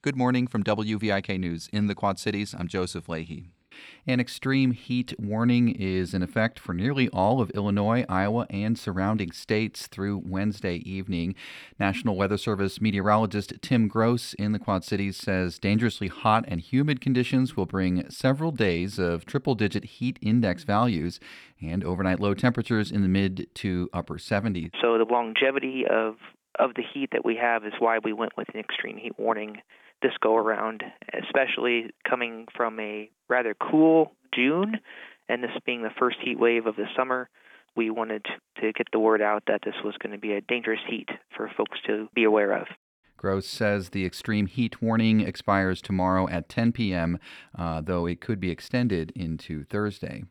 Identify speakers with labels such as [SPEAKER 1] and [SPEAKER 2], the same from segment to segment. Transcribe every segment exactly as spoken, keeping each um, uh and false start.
[SPEAKER 1] Good morning from W V I K News in the Quad Cities. I'm Joseph Leahy. An extreme heat warning is in effect for nearly all of Illinois, Iowa, and surrounding states through Wednesday evening. National Weather Service meteorologist Tim Gross in the Quad Cities says dangerously hot and humid conditions will bring several days of triple-digit heat index values and overnight low temperatures in the mid to upper seventies.
[SPEAKER 2] So the longevity of, of the heat that we have is why we went with an extreme heat warning this go around, especially coming from a rather cool June, and this being the first heat wave of the summer. We wanted to get the word out that this was going to be a dangerous heat for folks to be aware of.
[SPEAKER 1] Gross says the extreme heat warning expires tomorrow at ten p.m., uh, though it could be extended into Thursday.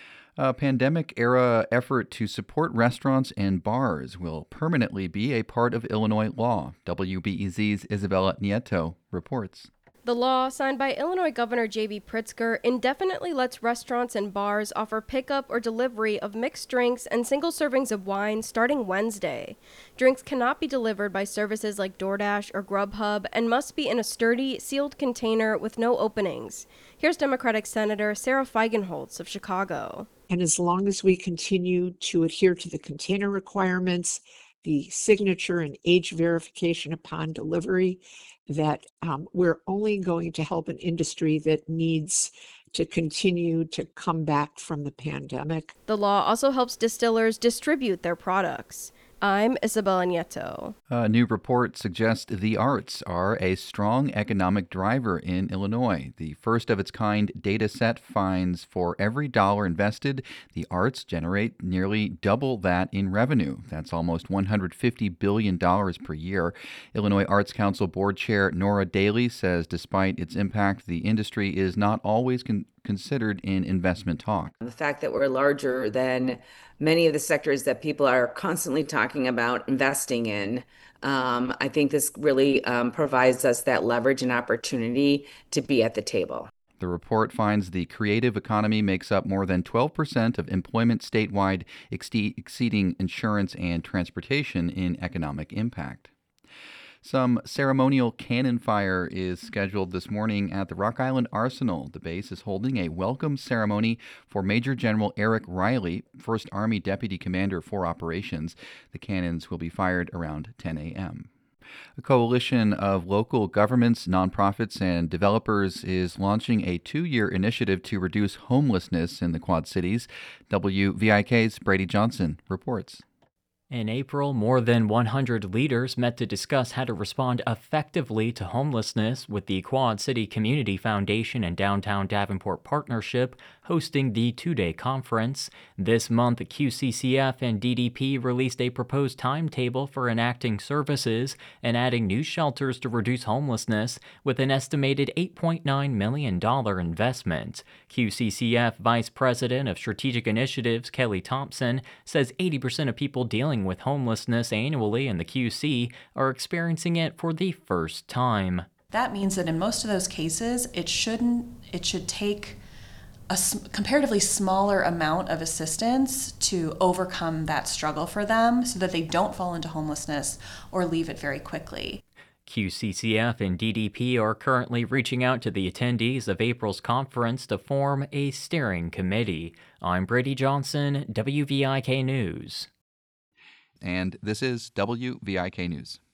[SPEAKER 1] A pandemic-era effort to support restaurants and bars will permanently be a part of Illinois law. W B E Z's Isabella Nieto reports.
[SPEAKER 3] The law, signed by Illinois Governor J B Pritzker, indefinitely lets restaurants and bars offer pickup or delivery of mixed drinks and single servings of wine starting Wednesday. Drinks cannot be delivered by services like DoorDash or Grubhub and must be in a sturdy, sealed container with no openings. Here's Democratic Senator Sarah Feigenholtz of Chicago.
[SPEAKER 4] And as long as we continue to adhere to the container requirements, the signature and age verification upon delivery, that um, we're only going to help an industry that needs to continue to come back from the pandemic.
[SPEAKER 3] The law also helps distillers distribute their products. I'm Isabella Nieto.
[SPEAKER 1] A new report suggests the arts are a strong economic driver in Illinois. The first of its kind data set finds for every dollar invested, the arts generate nearly double that in revenue. That's almost one hundred fifty billion dollars per year. Illinois Arts Council Board Chair Nora Daly says despite its impact, the industry is not always con- considered in investment talk.
[SPEAKER 5] The fact that we're larger than many of the sectors that people are constantly talking about investing in, um, I think this really um, provides us that leverage and opportunity to be at the table.
[SPEAKER 1] The report finds the creative economy makes up more than twelve percent of employment statewide, ex- exceeding insurance and transportation in economic impact. Some ceremonial cannon fire is scheduled this morning at the Rock Island Arsenal. The base is holding a welcome ceremony for Major General Eric Riley, first Army Deputy Commander for Operations. The cannons will be fired around ten a.m. A coalition of local governments, nonprofits, and developers is launching a two-year initiative to reduce homelessness in the Quad Cities. W V I K's Brady Johnson reports.
[SPEAKER 6] In April, more than one hundred leaders met to discuss how to respond effectively to homelessness, with the Quad City Community Foundation and Downtown Davenport Partnership hosting the two-day conference. This month, Q C C F and D D P released a proposed timetable for enacting services and adding new shelters to reduce homelessness, with an estimated eight point nine million dollars investment. Q C C F Vice President of Strategic Initiatives, Kelly Thompson, says eighty percent of people dealing with homelessness annually in the Q C are experiencing it for the first time.
[SPEAKER 7] That means that in most of those cases, it shouldn't, it should take a comparatively smaller amount of assistance to overcome that struggle for them so that they don't fall into homelessness or leave it very quickly.
[SPEAKER 6] Q C C F and D D P are currently reaching out to the attendees of April's conference to form a steering committee. I'm Brady Johnson, W V I K News.
[SPEAKER 1] And this is W V I K News.